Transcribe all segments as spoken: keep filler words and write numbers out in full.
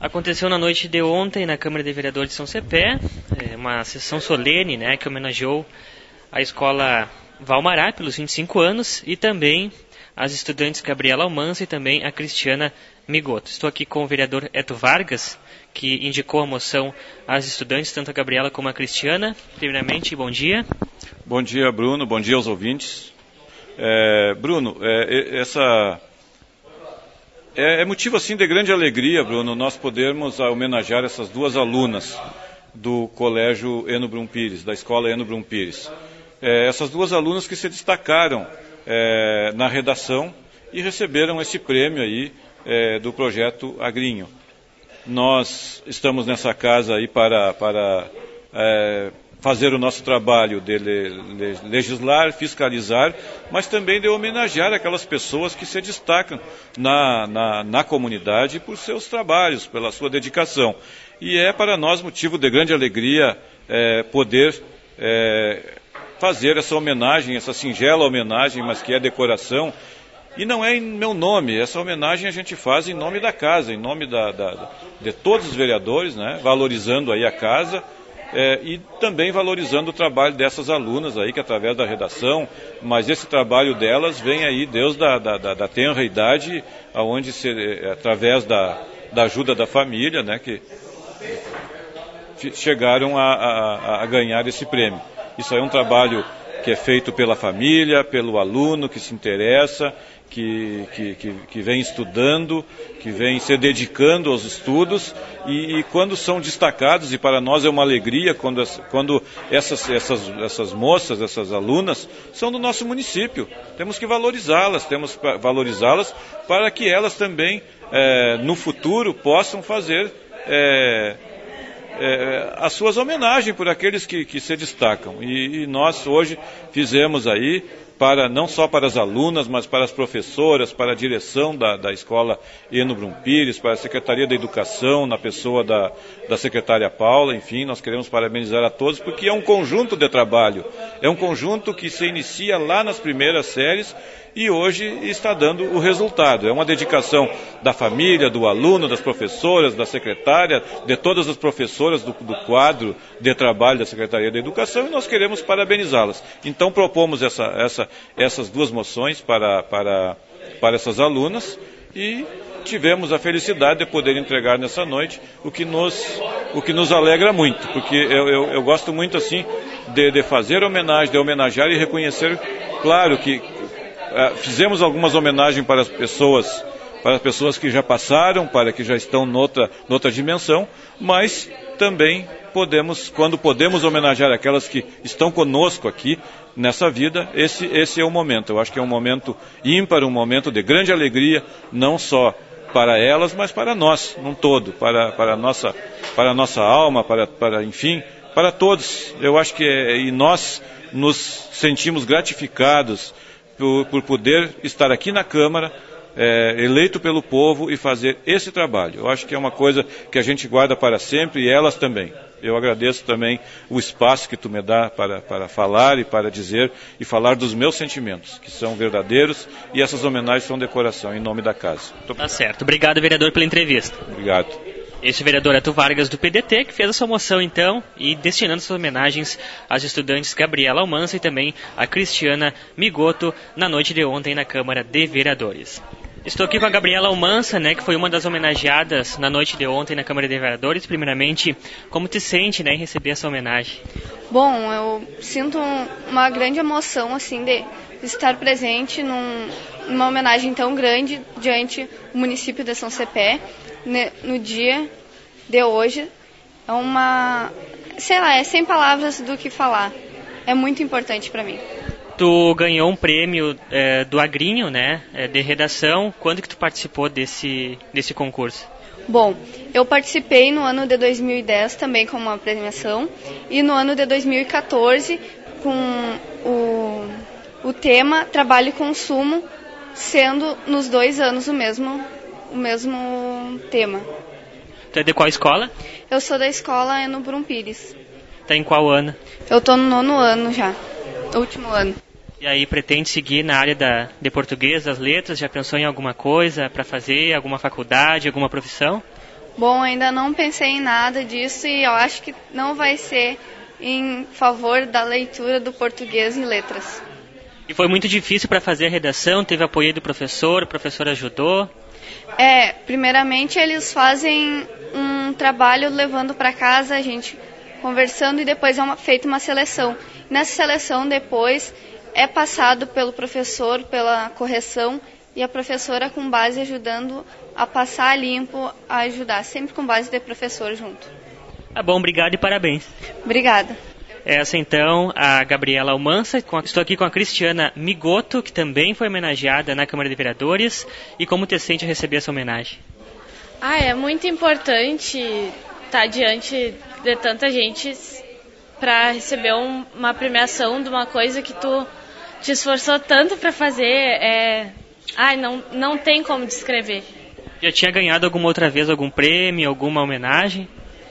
Aconteceu na noite de ontem na Câmara de Vereadores de São Cepé, uma sessão solene, né, que homenageou a escola Valmará pelos vinte e cinco anos e também as estudantes Gabriela Almanza e também a Cristiana Migoto. Estou aqui com o vereador Eto Vargas, que indicou a moção às estudantes, tanto a Gabriela como a Cristiana. Primeiramente, bom dia. Bom dia, Bruno. Bom dia aos ouvintes. É, Bruno, é, essa... É, é motivo assim de grande alegria, Bruno, nós podermos homenagear essas duas alunas do Colégio Eno Brum Pires, da Escola Eno Brum Pires. É, essas duas alunas que se destacaram é, na redação e receberam esse prêmio aí é, do projeto Agrinho. Nós estamos nessa casa aí para, para é, fazer o nosso trabalho de legislar, fiscalizar, mas também de homenagear aquelas pessoas que se destacam na, na, na comunidade por seus trabalhos, pela sua dedicação. E é para nós motivo de grande alegria é, poder é, fazer essa homenagem, essa singela homenagem, mas que é decoração. E não é em meu nome, essa homenagem a gente faz em nome da casa, em nome da, da, de todos os vereadores, né, valorizando aí a casa. É, e também valorizando o trabalho dessas alunas aí, que através da redação, mas esse trabalho delas vem aí desde da, da, da tenra idade, aonde se, através da, da ajuda da família, né, que chegaram a, a, a ganhar esse prêmio. Isso aí é um trabalho que é feito pela família, pelo aluno que se interessa, que, que, que, que vem estudando, que vem se dedicando aos estudos e, e quando são destacados, e para nós é uma alegria quando, quando essas, essas, essas moças, essas alunas são do nosso município. Temos que valorizá-las, temos que valorizá-las para que elas também é, no futuro possam fazer é, é, as suas homenagens por aqueles que, que se destacam. E, e nós hoje fizemos aí, para, não só para as alunas, mas para as professoras, para a direção da, da escola Eno Brum Pires, para a Secretaria da Educação, na pessoa da, da secretária Paula, enfim, nós queremos parabenizar a todos, porque é um conjunto de trabalho, é um conjunto que se inicia lá nas primeiras séries e hoje está dando o resultado. É uma dedicação da família, do aluno, das professoras, da secretária, de todas as professoras do, do quadro de trabalho da Secretaria da Educação, e nós queremos parabenizá-las. Então propomos essa, essa, essas duas moções para, para, para essas alunas e tivemos a felicidade de poder entregar nessa noite, o que nos, o que nos alegra muito, porque eu, eu, eu gosto muito assim de, de fazer homenagem, de homenagear e reconhecer, claro que fizemos algumas homenagens para as pessoas, para as pessoas que já passaram, para que já estão noutra, noutra dimensão, mas também podemos, quando podemos homenagear aquelas que estão conosco aqui nessa vida, esse, esse é o momento. Eu acho que é um momento ímpar, um momento de grande alegria, não só para elas, mas para nós, num todo, para, para, a, nossa, para a nossa alma, para, para, enfim, para todos. Eu acho que é, e nós nos sentimos gratificados Por, por poder estar aqui na Câmara, é, eleito pelo povo e fazer esse trabalho. Eu acho que é uma coisa que a gente guarda para sempre e elas também. Eu agradeço também o espaço que tu me dá para, para falar e para dizer e falar dos meus sentimentos, que são verdadeiros, e essas homenagens são decoração, em nome da casa. Tá certo. Obrigado, vereador, pela entrevista. Obrigado. Esse é o vereador Eto Vargas do P D T, que fez essa moção então, e destinando suas homenagens às estudantes Gabriela Almanza e também a Cristiana Migoto na noite de ontem na Câmara de Vereadores. Estou aqui com a Gabriela Almanza, né, que foi uma das homenageadas na noite de ontem na Câmara de Vereadores. Primeiramente, como te sente, né, em receber essa homenagem? Bom, eu sinto uma grande emoção, assim, de estar presente num, numa homenagem tão grande diante do município de São Cepé, no dia de hoje. É uma, sei lá, é sem palavras do que falar. É muito importante para mim. Tu ganhou um prêmio é, do Agrinho, né, é, de redação. Quando que tu participou desse, desse concurso? Bom, eu participei no ano de dois mil e dez também com uma premiação e no ano de dois mil e quatorze com o, o tema Trabalho e Consumo, sendo nos dois anos o mesmo o mesmo tema. Tu é de qual escola? Eu sou da escola Eno Brum Pires. Tá em qual ano? Eu tô no nono ano já, último ano. E aí pretende seguir na área da, de português, das letras? Já pensou em alguma coisa para fazer, alguma faculdade, alguma profissão? Bom, ainda não pensei em nada disso e eu acho que não vai ser em favor da leitura do português em letras. E foi muito difícil para fazer a redação? Teve apoio do professor? O professor ajudou? É, primeiramente eles fazem um trabalho levando para casa, a gente conversando e depois é uma, feita uma seleção. Nessa seleção depois é passado pelo professor, pela correção e a professora com base ajudando a passar a limpo, a ajudar, sempre com base de professor junto. Tá bom, obrigado e parabéns. Obrigada. Essa então, a Gabriela Almança. Estou aqui com a Cristiana Migoto, que também foi homenageada na Câmara de Vereadores. E como te sente receber essa homenagem? Ah, é muito importante estar diante de tanta gente para receber um, uma premiação de uma coisa que tu te esforçou tanto para fazer. É... Ai, não, não tem como descrever. Já tinha ganhado alguma outra vez algum prêmio, alguma homenagem?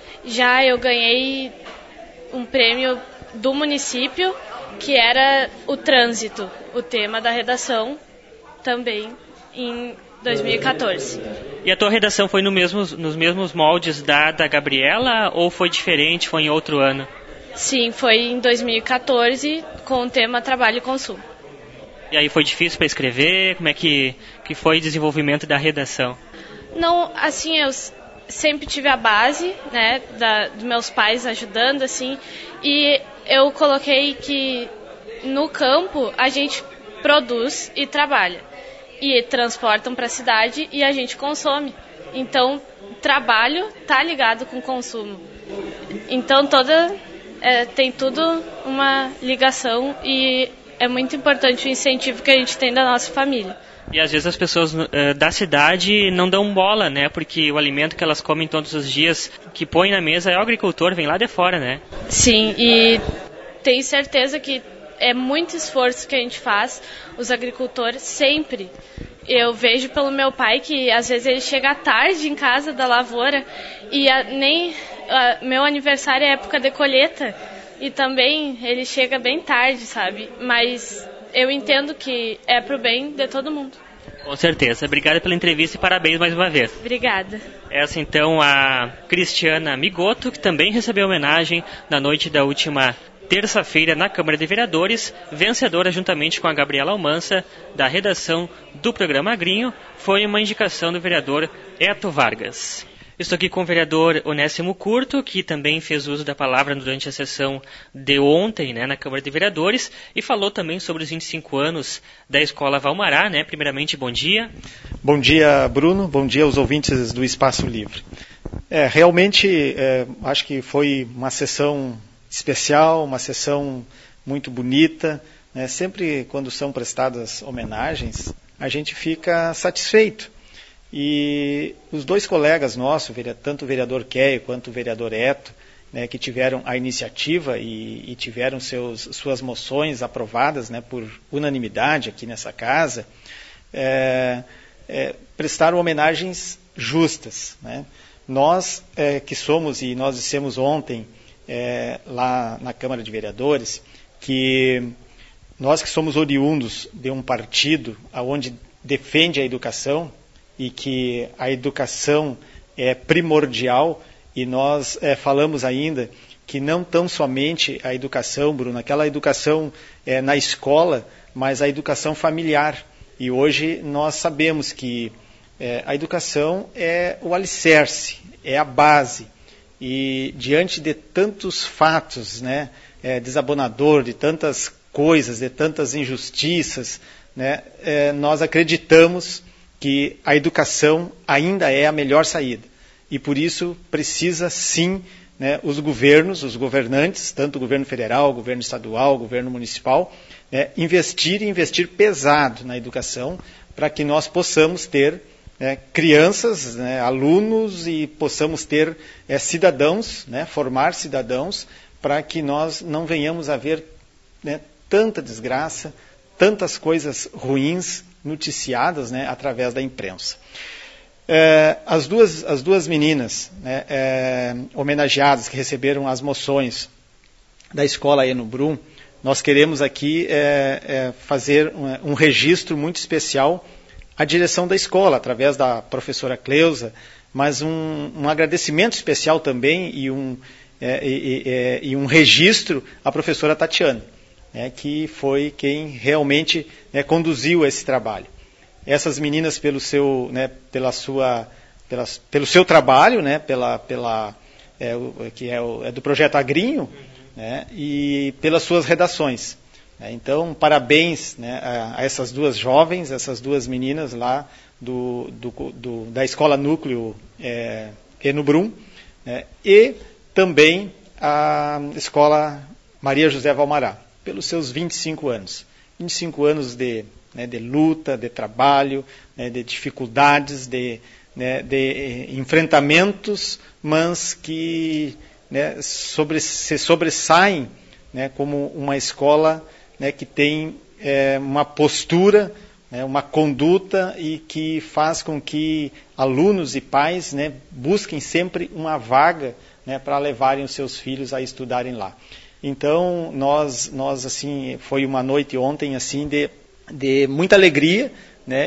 Já, eu ganhei um prêmio do município, que era o trânsito, o tema da redação, também em dois mil e quatorze. E a tua redação foi no mesmo, nos mesmos moldes da, da Gabriela ou foi diferente, foi em outro ano? Sim, foi em dois mil e quatorze, com o tema Trabalho e Consumo. E aí foi difícil para escrever? Como é que, que foi o desenvolvimento da redação? Não, assim, eu sempre tive a base, né, da, dos meus pais ajudando, assim, e eu coloquei que no campo a gente produz e trabalha, e transportam para a cidade e a gente consome. Então, trabalho tá ligado com consumo. Então, toda é, tem tudo uma ligação e é muito importante o incentivo que a gente tem da nossa família. E às vezes as pessoas uh, da cidade não dão bola, né? Porque o alimento que elas comem todos os dias, que põe na mesa, é o agricultor, vem lá de fora, né? Sim, e tenho certeza que é muito esforço que a gente faz, os agricultores, sempre. Eu vejo pelo meu pai que às vezes ele chega tarde em casa da lavoura e a, nem a, meu aniversário é época de colheita e também ele chega bem tarde, sabe? Mas eu entendo que é pro bem de todo mundo. Com certeza. Obrigada pela entrevista e parabéns mais uma vez. Obrigada. Essa então a Cristiana Migoto, que também recebeu homenagem na noite da última terça-feira na Câmara de Vereadores, vencedora juntamente com a Gabriela Almança, da redação do programa Agrinho, foi uma indicação do vereador Eto Vargas. Estou aqui com o vereador Onésimo Curto, que também fez uso da palavra durante a sessão de ontem, né, na Câmara de Vereadores, e falou também sobre os vinte e cinco anos da Escola Valmará, né? Primeiramente, bom dia. Bom dia, Bruno. Bom dia aos ouvintes do Espaço Livre. É, realmente, é, acho que foi uma sessão especial, uma sessão muito bonita, né? Sempre quando são prestadas homenagens, a gente fica satisfeito. E os dois colegas nossos, tanto o vereador Keio quanto o vereador Eto, né, que tiveram a iniciativa e, e tiveram seus, suas moções aprovadas, né, por unanimidade aqui nessa casa, é, é, prestaram homenagens justas, né? Nós é, que somos, e nós dissemos ontem é, lá na Câmara de Vereadores, que nós que somos oriundos de um partido onde defende a educação, e que a educação é primordial, e nós é, falamos ainda que não tão somente a educação, Bruno, aquela educação é, na escola, mas a educação familiar. E hoje nós sabemos que é, a educação é o alicerce, é a base. E diante de tantos fatos, né, é, desabonador, de tantas coisas, de tantas injustiças, né, é, nós acreditamos que a educação ainda é a melhor saída. E por isso precisa sim, né, os governos, os governantes, tanto o governo federal, o governo estadual, o governo municipal, né, investir e investir pesado na educação para que nós possamos ter, né, crianças, né, alunos e possamos ter é, cidadãos, né, formar cidadãos para que nós não venhamos a ver, né, tanta desgraça, tantas coisas ruins noticiadas, né, através da imprensa. É, as, duas, as duas meninas, né, é, homenageadas que receberam as moções da escola Eno Brum, nós queremos aqui é, é, fazer um, um registro muito especial à direção da escola, através da professora Cleusa, mas um, um agradecimento especial também e um, é, e, é, e um registro à professora Tatiana, né, que foi quem realmente, né, conduziu esse trabalho. Essas meninas, pelo seu, né, pela sua, pela, pelo seu trabalho, né, pela, pela, é, o, que é, o, é do projeto Agrinho, né, e pelas suas redações. Então, parabéns, né, a, a essas duas jovens, essas duas meninas lá do, do, do, da Escola Núcleo é, Enubrum, né, e também a Escola Maria José Valmará, pelos seus vinte e cinco anos. vinte e cinco anos de, né, de luta, de trabalho, né, de dificuldades, de, né, de enfrentamentos, mas que, né, sobre, se sobressaem, né, como uma escola, né, que tem é, uma postura, né, uma conduta e que faz com que alunos e pais, né, busquem sempre uma vaga, né, para levarem os seus filhos a estudarem lá. Então, nós, nós assim, foi uma noite ontem assim de, de muita alegria, né,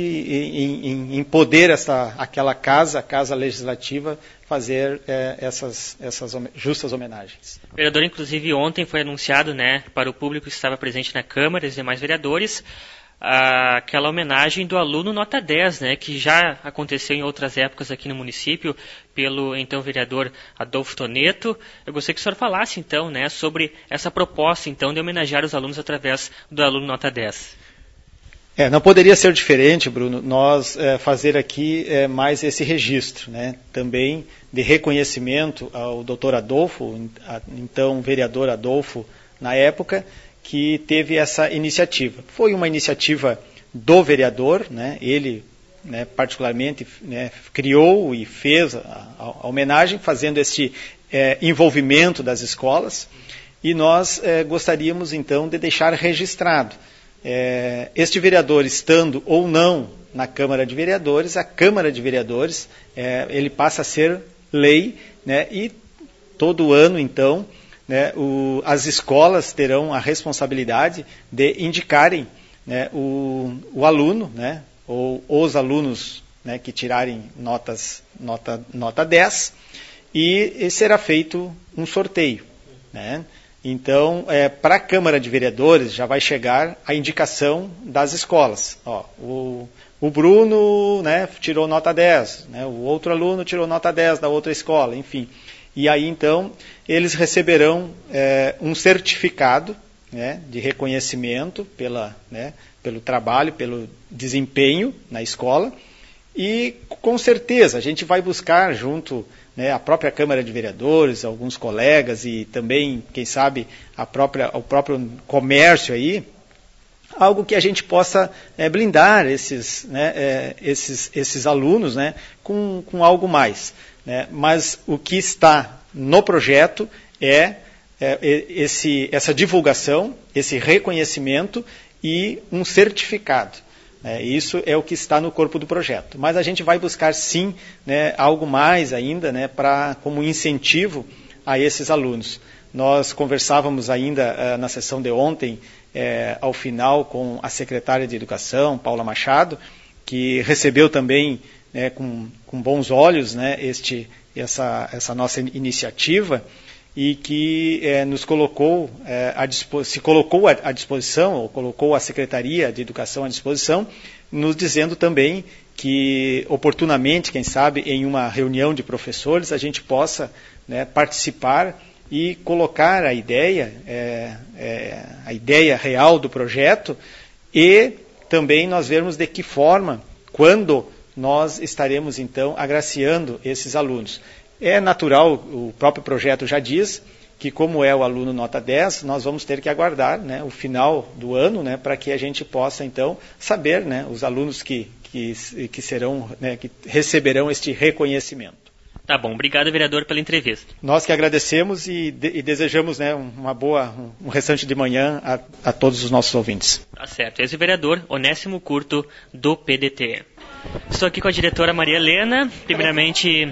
e em, em poder essa, aquela casa, a Casa Legislativa, fazer é, essas, essas justas homenagens. Vereador, inclusive ontem foi anunciado, né, para o público que estava presente na Câmara e os demais vereadores, aquela homenagem do aluno nota dez, né, que já aconteceu em outras épocas aqui no município, pelo então vereador Adolfo Toneto. Eu gostaria que o senhor falasse então, né, sobre essa proposta então de homenagear os alunos através do aluno nota dez. É, não poderia ser diferente, Bruno, nós é, fazer aqui é, mais esse registro, né, também de reconhecimento ao doutor Adolfo, a, então vereador Adolfo, na época, que teve essa iniciativa. Foi uma iniciativa do vereador, né, ele, né, particularmente, né, criou e fez a, a, a homenagem, fazendo esse é, envolvimento das escolas, e nós é, gostaríamos, então, de deixar registrado. É, este vereador, estando ou não na Câmara de Vereadores, a Câmara de Vereadores, é, ele passa a ser lei, né, e todo ano, então, né, o, as escolas terão a responsabilidade de indicarem, né, o, o aluno, né, ou os alunos, né, que tirarem notas, nota, nota dez, e, e será feito um sorteio, né. Então, é, para a Câmara de Vereadores já vai chegar a indicação das escolas. Ó, o, o Bruno, né, tirou nota dez, né, o outro aluno tirou nota dez da outra escola, enfim. E aí, então, eles receberão é, um certificado, né, de reconhecimento pela, né, pelo trabalho, pelo desempenho na escola. E, com certeza, a gente vai buscar junto, né, a própria Câmara de Vereadores, alguns colegas e também, quem sabe, a própria, o próprio comércio aí, algo que a gente possa é, blindar esses, né, é, esses, esses alunos, né, com, com algo mais. Né? Mas o que está no projeto é, é esse, essa divulgação, esse reconhecimento e um certificado. É, isso é o que está no corpo do projeto. Mas a gente vai buscar, sim, né, algo mais ainda, né, pra, como incentivo a esses alunos. Nós conversávamos ainda uh, na sessão de ontem, uh, ao final, com a secretária de Educação, Paula Machado, que recebeu também, né, com, com bons olhos, né, este, essa, essa nossa iniciativa, e que eh, nos colocou, eh, a dispo- se colocou à, à disposição, ou colocou a Secretaria de Educação à disposição, nos dizendo também que, oportunamente, quem sabe, em uma reunião de professores, a gente possa, né, participar e colocar a ideia, eh, eh, a ideia real do projeto, e também nós vermos de que forma, quando nós estaremos, então, agraciando esses alunos. É natural, o próprio projeto já diz, que como é o aluno nota dez, nós vamos ter que aguardar, né, o final do ano, né, para que a gente possa, então, saber, né, os alunos que, que, que, serão, né, que receberão este reconhecimento. Tá bom, obrigado, vereador, pela entrevista. Nós que agradecemos e, de, e desejamos, né, uma boa, um, um restante de manhã a, a todos os nossos ouvintes. Tá certo, esse é o vereador Onésimo Curto, do P D T. Estou aqui com a diretora Maria Helena, primeiramente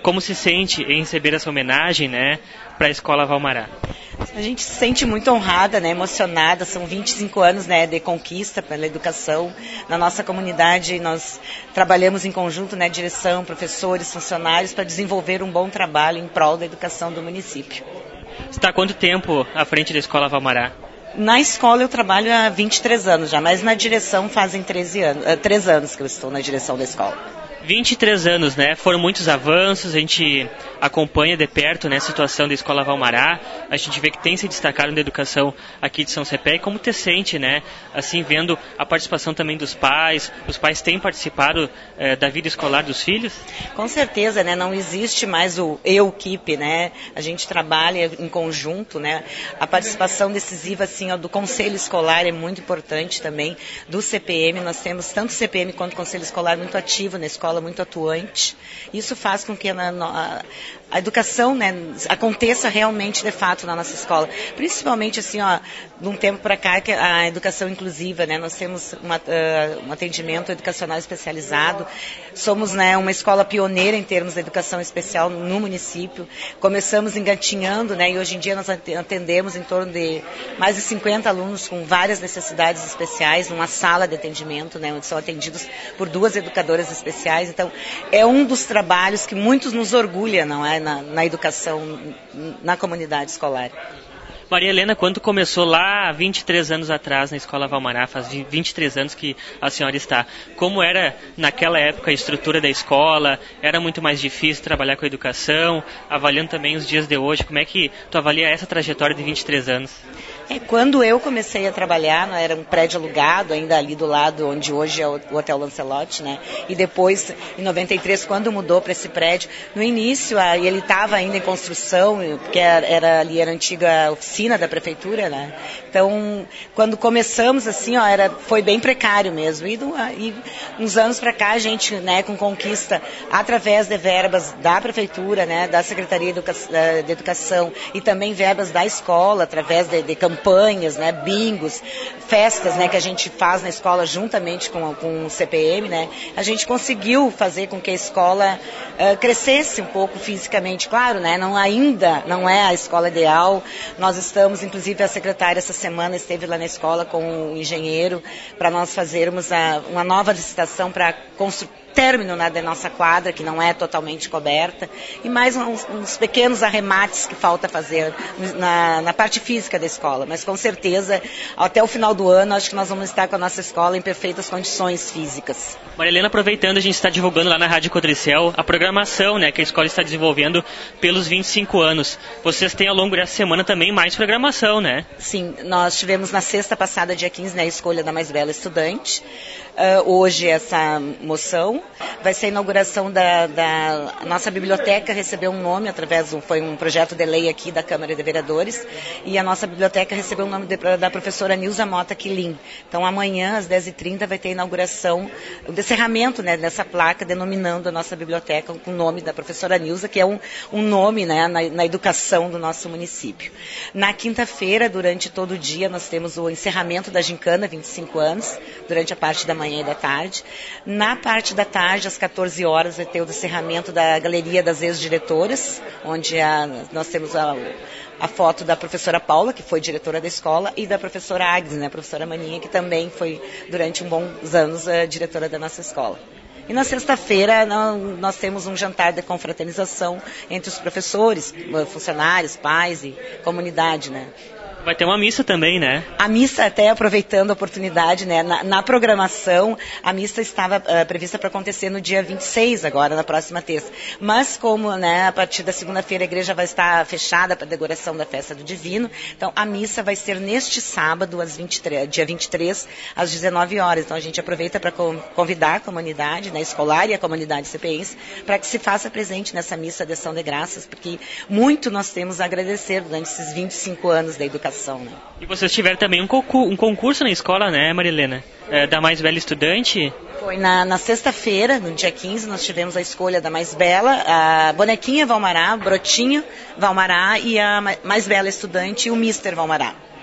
como se sente em receber essa homenagem, né, para a Escola Valmará? A gente se sente muito honrada, né, emocionada. São vinte e cinco anos, né, de conquista pela educação. Na nossa comunidade, nós trabalhamos em conjunto, né, direção, professores, funcionários, para desenvolver um bom trabalho em prol da educação do município. Você está há quanto tempo à frente da Escola Valmará? Na escola eu trabalho há vinte e três anos já, mas na direção fazem treze anos, três anos que eu estou na direção da escola. vinte e três anos, né? Foram muitos avanços, a gente acompanha de perto, né, a situação da Escola Valmará, a gente vê que tem se destacado na educação aqui de São Cepé, e como te sente, né, assim, vendo a participação também dos pais, os pais têm participado eh, da vida escolar dos filhos? Com certeza, né, não existe mais o eu-equipe, né, a gente trabalha em conjunto, né, a participação decisiva, assim, ó, do Conselho Escolar é muito importante também, do C P M, nós temos tanto C P M quanto Conselho Escolar muito ativo na escola, muito atuante. Isso faz com que a, a, a educação, né, aconteça realmente de fato na nossa escola. Principalmente assim, ó, de um tempo para cá, que a educação inclusiva, né, nós temos uma, uh, um atendimento educacional especializado. Somos, né, uma escola pioneira em termos de educação especial no município. Começamos engatinhando, né, e hoje em dia nós atendemos em torno de mais de cinquenta alunos com várias necessidades especiais numa sala de atendimento, né, onde são atendidos por duas educadoras especiais. Então, é um dos trabalhos que muitos nos orgulha, não é, na, na educação, na comunidade escolar. Maria Helena, quando começou lá há vinte e três anos atrás na Escola Valmará, faz vinte e três anos que a senhora está, como era naquela época a estrutura da escola? Era muito mais difícil trabalhar com a educação? Avaliando também os dias de hoje, como é que tu avalia essa trajetória de vinte e três anos? É, quando eu comecei a trabalhar, não, era um prédio alugado, ainda ali do lado onde hoje é o Hotel Lancelotti, né? E depois, em noventa e três, quando mudou para esse prédio, no início a, ele estava ainda em construção, porque era, era ali era a antiga oficina da prefeitura, né? Então, quando começamos assim, ó, era, foi bem precário mesmo. E, do, e uns anos para cá, a gente, né, com conquista, através de verbas da prefeitura, né, da Secretaria de, Educa de Educação e também verbas da escola, através de, de campanhas, né, bingos, festas, né, que a gente faz na escola juntamente com, com o C P M, né, a gente conseguiu fazer com que a escola uh, crescesse um pouco fisicamente, claro, né, não, ainda não é a escola ideal. Nós estamos, inclusive a secretária essa semana esteve lá na escola com o engenheiro para nós fazermos a, uma nova licitação para construir término, né, da nossa quadra, que não é totalmente coberta, e mais uns, uns pequenos arremates que falta fazer na, na parte física da escola. Mas com certeza, até o final do ano, acho que nós vamos estar com a nossa escola em perfeitas condições físicas. Maria Helena, aproveitando, a gente está divulgando lá na Rádio Codricel a programação, né, que a escola está desenvolvendo pelos vinte e cinco anos. Vocês têm ao longo dessa semana também mais programação, né? Sim, nós tivemos na sexta passada, dia quinze, né, a escolha da mais bela estudante. Uh, hoje essa moção vai ser a inauguração da, da nossa biblioteca, recebeu um nome através, do, foi um projeto de lei aqui da Câmara de Vereadores, e a nossa biblioteca recebeu o nome de, da professora Nilza Mota Quilim. Então amanhã às dez e trinta vai ter a inauguração, o descerramento, né, dessa placa denominando a nossa biblioteca com o nome da professora Nilza, que é um, um nome, né, na, na educação do nosso município. Na quinta-feira, durante todo o dia, nós temos o encerramento da Gincana, vinte e cinco anos, durante a parte da manhã e da tarde. Na parte da tarde, às quatorze horas, vai ter o encerramento da Galeria das Ex-Diretoras, onde a, nós temos a, a foto da professora Paula, que foi diretora da escola, e da professora Agnes, né, a professora Maninha, que também foi, durante um bons anos, a diretora da nossa escola. E na sexta-feira nós temos um jantar de confraternização entre os professores, funcionários, pais e comunidade, né? Vai ter uma missa também, né? A missa, até aproveitando a oportunidade, né, na, na programação, a missa estava uh, prevista para acontecer no dia vinte e seis, agora, na próxima terça. Mas como, né, a partir da segunda-feira a igreja vai estar fechada para a decoração da festa do Divino, então a missa vai ser neste sábado, às vinte e três, dia vinte e três, às dezenove horas. Então a gente aproveita para convidar a comunidade, né, escolar e a comunidade cepense para que se faça presente nessa missa de ação de graças, porque muito nós temos a agradecer durante esses vinte e cinco anos da educação. Né? E vocês tiveram também um concurso, um concurso na escola, né, Maria Helena? É, da mais bela estudante? Foi na, na sexta-feira, no dia quinze, nós tivemos a escolha da mais bela, a bonequinha Valmará, Brotinho Valmará e a mais bela estudante, o mister Valmará.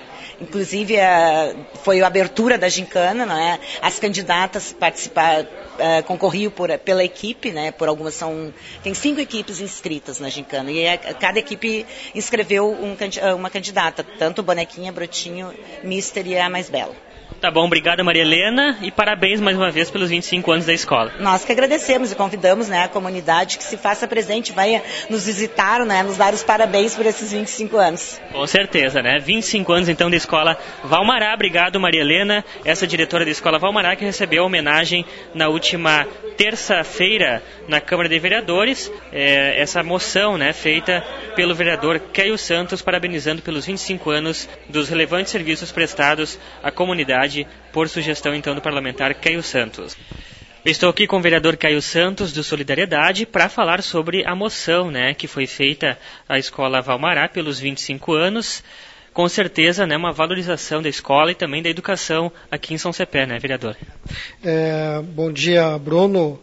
inclusive a, foi a abertura da gincana, não é? As candidatas participaram, uh, concorriam por, pela equipe, né? Por algumas são, tem cinco equipes inscritas na gincana e a, cada equipe inscreveu um, uma candidata, tanto Bonequinha, Brotinho, Mister e a mais bela. Tá bom, obrigada Maria Helena e parabéns mais uma vez pelos vinte e cinco anos da escola. Nós que agradecemos e convidamos, né, a comunidade que se faça presente, venha nos visitar, né, nos dar os parabéns por esses vinte e cinco anos. Com certeza, né? vinte e cinco anos então da escola Valmará. Obrigado Maria Helena, essa diretora da escola Valmará que recebeu a homenagem na última terça-feira na Câmara de Vereadores, é, essa moção, né, feita pelo vereador Caio Santos, parabenizando pelos vinte e cinco anos dos relevantes serviços prestados à comunidade por sugestão então do parlamentar Caio Santos. Eu estou aqui com o vereador Caio Santos do Solidariedade para falar sobre a moção, né, que foi feita à escola Valmará pelos vinte e cinco anos. Com certeza, né, uma valorização da escola e também da educação aqui em São Cepé, né, vereador? É, bom dia, Bruno,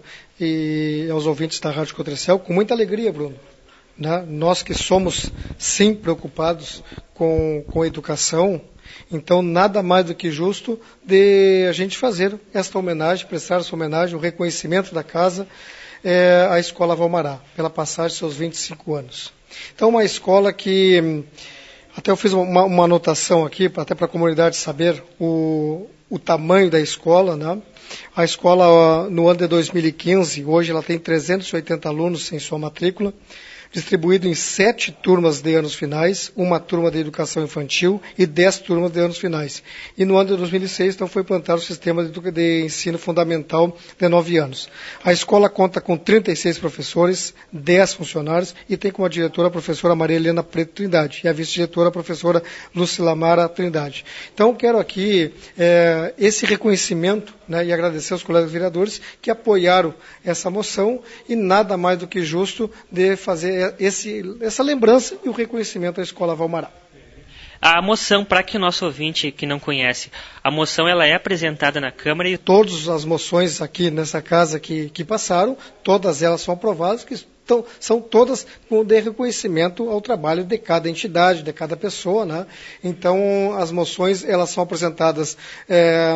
e aos ouvintes da Rádio Cotrecel. Com muita alegria, Bruno. Né? Nós que somos, sim, preocupados com, com a educação, então nada mais do que justo de a gente fazer esta homenagem, prestar essa homenagem, o reconhecimento da casa é, à Escola Valmará, pela passagem de seus vinte e cinco anos. Então, uma escola que... Até eu fiz uma, uma anotação aqui, até para a comunidade saber o, o tamanho da escola, né? A escola, no ano de dois mil e quinze, hoje ela tem trezentos e oitenta alunos em sua matrícula, distribuído em sete turmas de anos finais, uma turma de educação infantil e dez turmas de anos finais. E no ano de dois mil e seis, então, foi implantado o sistema de, de ensino fundamental de nove anos. A escola conta com trinta e seis professores, dez funcionários e tem como diretora a professora Maria Helena Preto Trindade e a vice-diretora a professora Lucilamara Trindade. Então, quero aqui é, esse reconhecimento, né, e agradecer aos colegas vereadores que apoiaram essa moção e nada mais do que justo de fazer Esse, essa lembrança e o reconhecimento à Escola Valmará. A moção, para que o nosso ouvinte que não conhece, a moção ela é apresentada na Câmara e... Todas as moções aqui nessa casa que, que passaram, todas elas são aprovadas, que estão, são todas de reconhecimento ao trabalho de cada entidade, de cada pessoa, né? Então, as moções elas são apresentadas é,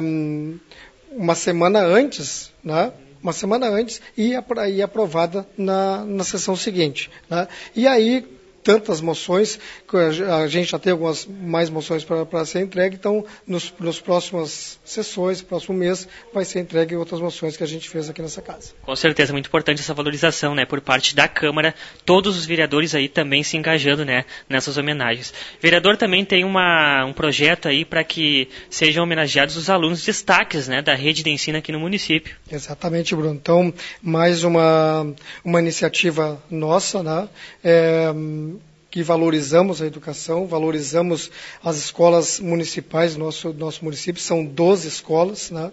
uma semana antes, né? uma semana antes e, e aprovada na, na sessão seguinte. Né? E aí, tantas moções, a gente já tem algumas mais moções para ser entregue, então, nos, nos próximas sessões, próximo mês, vai ser entregue outras moções que a gente fez aqui nessa casa. Com certeza, muito importante essa valorização, né, por parte da Câmara, todos os vereadores aí também se engajando, né, nessas homenagens. O vereador também tem uma, um projeto aí para que sejam homenageados os alunos destaques, né, da rede de ensino aqui no município. Exatamente, Bruno. Então, mais uma, uma iniciativa nossa, né, é, que valorizamos a educação, valorizamos as escolas municipais do nosso, nosso município, são doze escolas, né?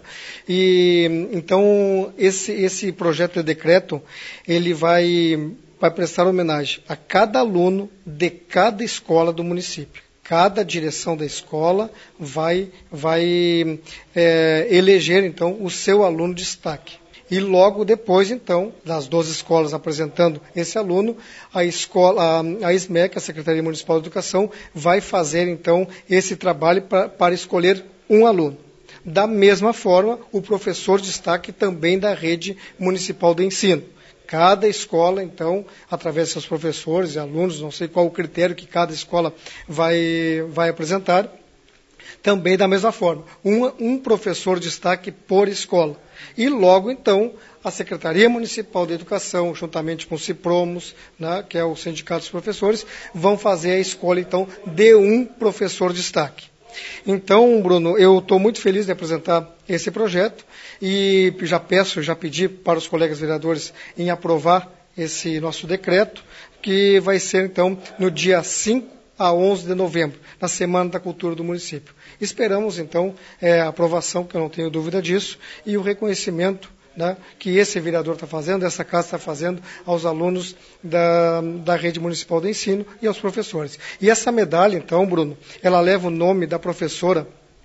E então esse, esse projeto de decreto, ele vai, vai prestar homenagem a cada aluno de cada escola do município. Cada direção da escola vai, vai é, eleger, então, o seu aluno de destaque. E logo depois, então, das doze escolas apresentando esse aluno, a escola, a, a SMEC, a Secretaria Municipal de Educação, vai fazer, então, esse trabalho pra, para escolher um aluno. Da mesma forma, o professor de destaque também da rede municipal de ensino. Cada escola, então, através de seus professores e alunos, não sei qual o critério que cada escola vai, vai apresentar, também da mesma forma, um, um professor de destaque por escola. E logo, então, a Secretaria Municipal de Educação, juntamente com o CIPROMOS, né, que é o Sindicato dos Professores, vão fazer a escolha, então, de um professor de destaque. Então, Bruno, eu estou muito feliz de apresentar esse projeto e já peço, já pedi para os colegas vereadores em aprovar esse nosso decreto, que vai ser, então, no dia cinco a onze de novembro, na Semana da Cultura do município. Esperamos, então, é, a aprovação, que eu não tenho dúvida disso, e o reconhecimento, né, que esse vereador está fazendo, essa casa está fazendo aos alunos da, da rede municipal de ensino e aos professores. E essa medalha, então, Bruno, ela leva o nome da professora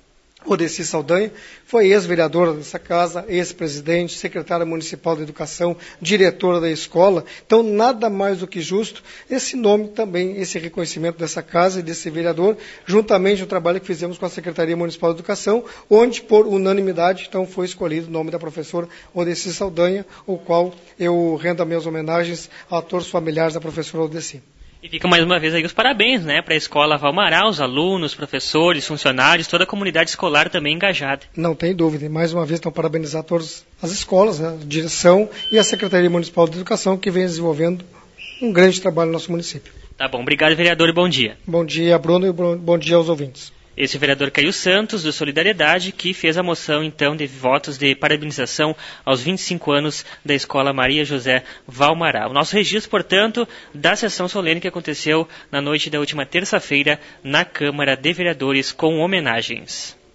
Odeci Saldanha, foi ex-vereadora dessa casa, ex-presidente, secretária municipal de educação, diretora da escola. Então, nada mais do que justo esse nome também, esse reconhecimento dessa casa e desse vereador, juntamente o trabalho que fizemos com a Secretaria Municipal de Educação, onde, por unanimidade, então, foi escolhido o nome da professora Odeci Saldanha, o qual eu rendo as minhas homenagens a todos os familiares da professora Odeci. E fica mais uma vez aí os parabéns, né, para a Escola Valmará, os alunos, professores, funcionários, toda a comunidade escolar também engajada. Não tem dúvida. E mais uma vez, então, parabenizar todas as escolas, né, a direção e a Secretaria Municipal de Educação, que vem desenvolvendo um grande trabalho no nosso município. Tá bom. Obrigado, vereador, e bom dia. Bom dia, Bruno, e bom dia aos ouvintes. Esse é o vereador Caio Santos, do Solidariedade, que fez a moção, então, de votos de parabenização aos vinte e cinco anos da Escola Maria José Valmará. O nosso registro, portanto, da sessão solene que aconteceu na noite da última terça-feira na Câmara de Vereadores, com homenagens.